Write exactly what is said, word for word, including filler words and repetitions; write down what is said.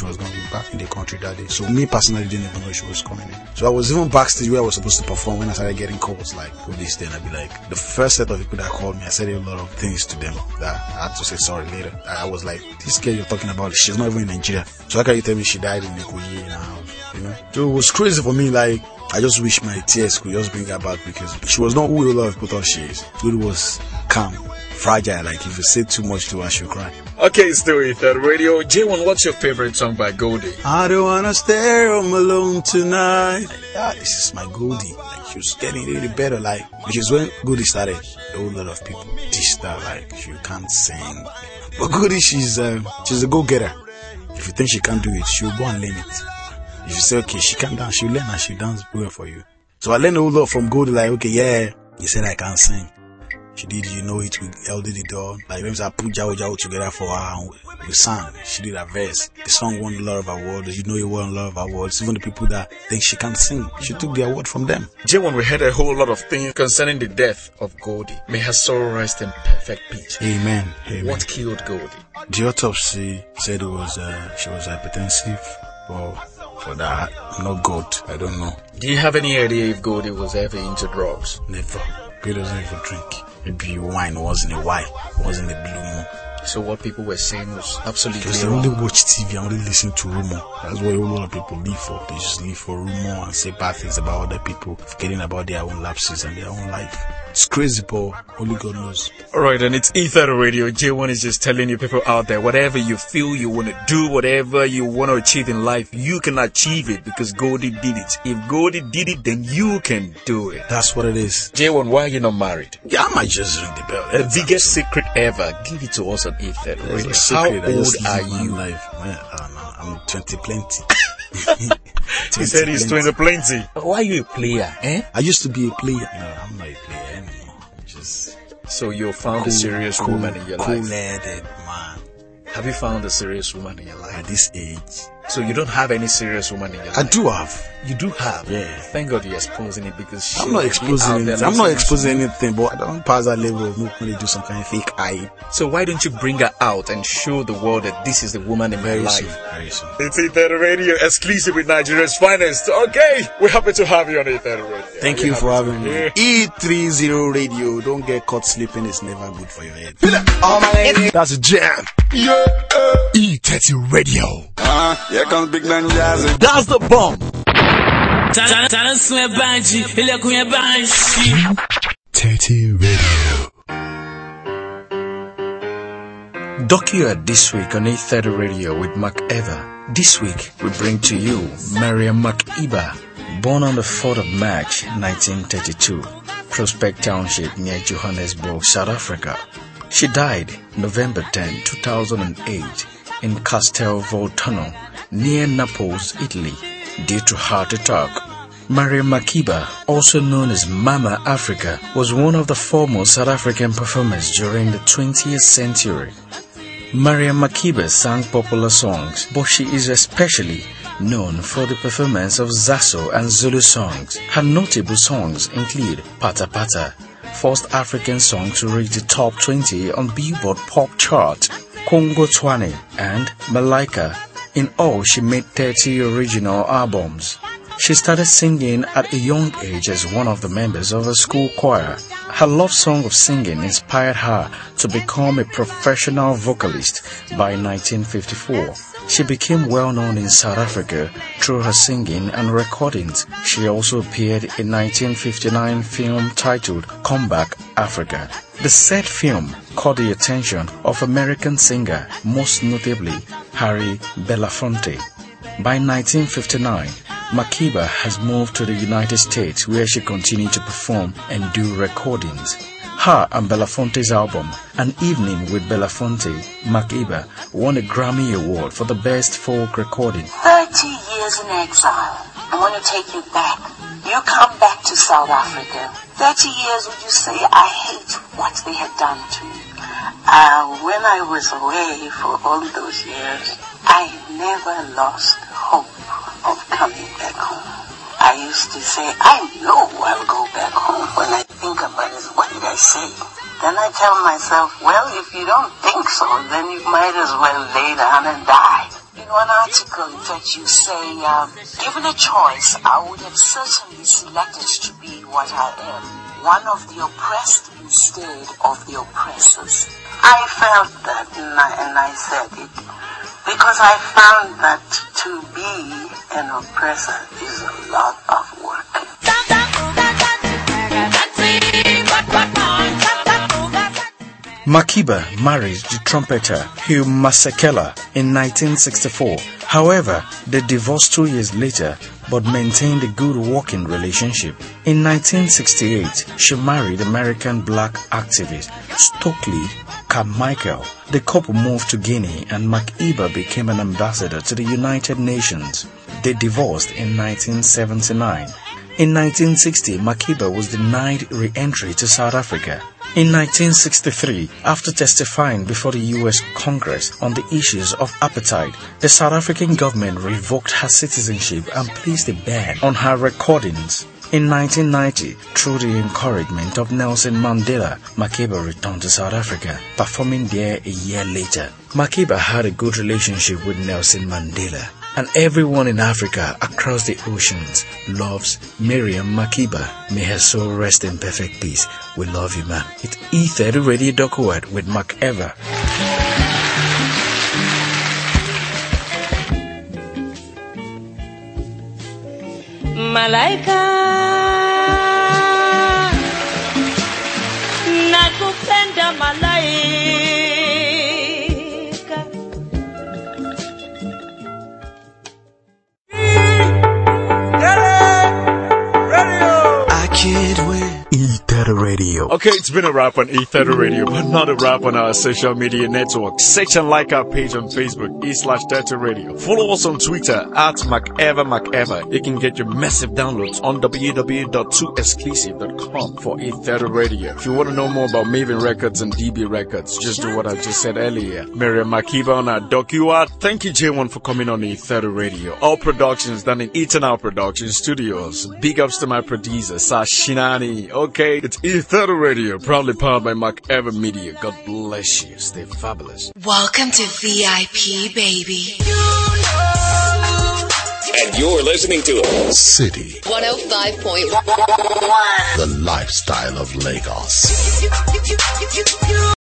she was going to be back in the country that day. So me personally didn't even know she was coming in. So I was even backstage where I was supposed to perform when I started getting calls like, oh, this day, and I'd be like, the first set of people that called me, I said a lot of things to them that I had to say sorry later. I was like, this girl you're talking about, she's not even in Nigeria. So how can you tell me she died in Ikoyi in her house? You know? So it was crazy for me. Like, I just wish my tears could just bring her back because she was not who a lot of people thought she is. It was calm, fragile. Like if you say too much to her, she'll cry. Okay, still with that radio. J one, what's your favorite song by Goldie? I don't wanna stay home alone tonight. Yeah, this is my Goldie. Like she was getting really better. Like which is when Goldie started. A whole lot of people dissed her. Like she can't sing. But Goldie, she's um, she's a go-getter. If you think she can't do it, she'll go and learn it. If you say, okay, she can dance, she'll learn and she'll dance well for you. So I learned a whole lot from Goldie, like, okay, yeah, you said I can't sing. She did, you know it, with L D the door. Like, when I put Jao Jao together for her and we, we sang, she did a verse. The song won a lot of awards, you know it won a lot of awards. Even the people that think she can't sing, she took the award from them. J one, we heard a whole lot of things concerning the death of Goldie. May her soul rest in perfect peace. Amen. Amen. What killed Goldie? The autopsy said it was, uh, she was hypertensive, but for that, I'm not good. I don't know. Do you have any idea if Goldie was ever into drugs? Never. He doesn't even drink. Maybe wine wasn't a wine, wasn't a blue moon. So what people were saying was absolutely because they wrong. only watch T V and only listen to rumor. That's what a lot of people live for. They just live for rumor and say bad things about other people, forgetting about their own lapses and their own life. It's crazy, but only God knows. Alright, and it's Ether Radio. J one is just telling you people out there, whatever you feel you want to do, whatever you want to achieve in life, you can achieve it because Goldie did it. If Goldie did it, then you can do it. That's what it is. J one, why are you not married? Yeah, I might just ring the bell. The biggest secret ever. Give it to us on Ether Radio. How old are you? Life. Man, I don't know. I'm twenty plenty. He said he's twenty plenty. Why are you a player, eh? I used to be a player. No, I'm not a player anymore. Just so you found cool, a serious cool, woman in your cool life. Cool-headed man. Have you found a serious woman in your life? At this age. So you don't have any serious woman in your life? I do have. You do have? Yeah. Thank God you're exposing it because I'm not exposing anything. I'm not exposing anything, but I don't pass that level of not going to do some kind of fake eye. So why don't you bring her out and show the world that this is the woman in my Very life? soon. Very soon. It's Ether Radio, exclusive with Nigeria's finest. Okay, we're happy to have you on Ether Radio. Thank we're you for having me. Yeah. E thirty Radio. Don't get caught sleeping. It's never good for your head. That's a jam. Yeah. E thirty Radio. Uh, here comes Big Man Jazzy. That's the bomb. thirty Radio. Docu this week on eight thirty Radio with Mark Eva. This week we bring to you Mariam Makeba, born on the fourth of March nineteen thirty-two, Prospect Township near Johannesburg, South Africa. She died November tenth, two thousand eight in Castel Volturno near Naples, Italy, due to heart attack. Mariam Makeba, also known as Mama Africa, was one of the foremost South African performers during the twentieth century. Mariam Makeba sang popular songs, but she is especially known for the performance of Zaso and Zulu songs. Her notable songs include Pata Pata, first African song to reach the top twenty on Billboard Pop Chart, Congo Twane, and Malaika. In all, she made thirty original albums. She started singing at a young age as one of the members of a school choir. Her love song of singing inspired her to become a professional vocalist by nineteen fifty-four. She became well known in South Africa through her singing and recordings. She also appeared in nineteen fifty-nine film titled Comeback Africa. The said film caught the attention of American singer, most notably Harry Belafonte. By nineteen fifty-nine, Makeba has moved to the United States where she continued to perform and do recordings. Her and Belafonte's album, An Evening with Belafonte, Makeba won a Grammy Award for the Best Folk Recording. Thirty years in exile. I want to take you back. You come back to South Africa. Thirty years, would you say, I hate what they had done to me. Uh, when I was away for all those years, I never lost hope of coming back home. I used to say, I know I'll go back home. When I think about it, what did I say? Then I tell myself, well, if you don't think so, then you might as well lay down and die. You one article, in fact, you say, um, given a choice, I would have certainly selected to be what I am, one of the oppressed instead of the oppressors. I felt that, and I, and I said it, because I found that to be an oppressor is a lot of work. Makeba married the trumpeter Hugh Masekela in nineteen sixty-four. However, they divorced two years later but maintained a good working relationship. In nineteen sixty-eight, she married American black activist Stokely Carmichael. The couple moved to Guinea and Makeba became an ambassador to the United Nations. They divorced in nineteen seventy-nine. In nineteen sixty, Makeba was denied re-entry to South Africa. In nineteen sixty-three, after testifying before the U S Congress on the issues of apartheid, the South African government revoked her citizenship and placed a ban on her recordings. In nineteen ninety, through the encouragement of Nelson Mandela, Makeba returned to South Africa, performing there a year later. Makeba had a good relationship with Nelson Mandela, and everyone in Africa across the oceans loves Miriam Makeba. May her soul rest in perfect peace. We love you, man. It's E thirty radio dot co with Mark Eva. Malaika nakupenda malaika. I can't wait. E thirty Radio. Okay, it's been a wrap on E thirty Radio, but not a wrap on our social media network. Search and like our page on Facebook, E slash thirty Radio. Follow us on Twitter at MacEver MacEver. You can get your massive downloads on w w w dot two exclusive dot com for E thirty Radio. If you want to know more about Maven Records and D B Records, just do what I just said earlier. Miriam Makeba on our docu-art. Thank you, J one, for coming on E thirty Radio. All productions done in Eternal Production Studios. Big ups to my producer, Sashinani. Okay, it's E thirty Radio, proudly powered by MacEver Media. God bless you. Stay fabulous. Welcome to V I P, baby. And you're listening to City one oh five point one. The lifestyle of Lagos.